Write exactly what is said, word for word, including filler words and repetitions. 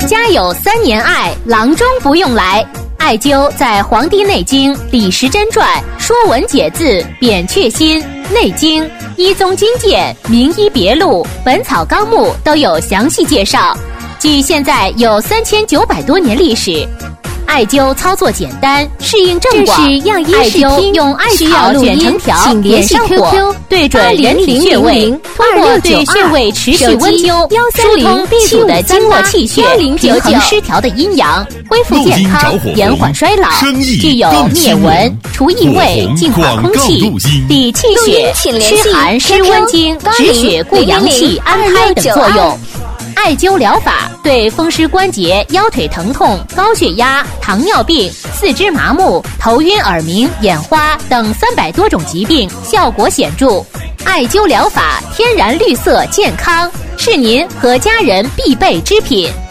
家有三年艾，郎中不用来。艾灸在《黄帝内经》《李时珍传》《说文解字》《扁鹊心》《内经》《医宗经鉴》《名医别录》《本草纲目》都有详细介绍。距现在有三千九百多年历史。艾灸操作简单，适应症广。 这是样医艾视听， 灸用艾草卷成条， 请联系点上火 Q Q 对准人体穴位，通过对穴位持续温灸，疏通闭阻的经络气血，平衡失调的阴阳，恢复健康，延缓衰老。具有灭蚊、除异味、净化空气、理气血、驱寒湿温经、止血固阳气、安胎等作用。艾灸疗法对风湿关节、腰腿疼痛、高血压、糖尿病、四肢麻木、头晕耳鸣、眼花等三百多种疾病效果显著。艾灸疗法天然绿色健康，是您和家人必备之品。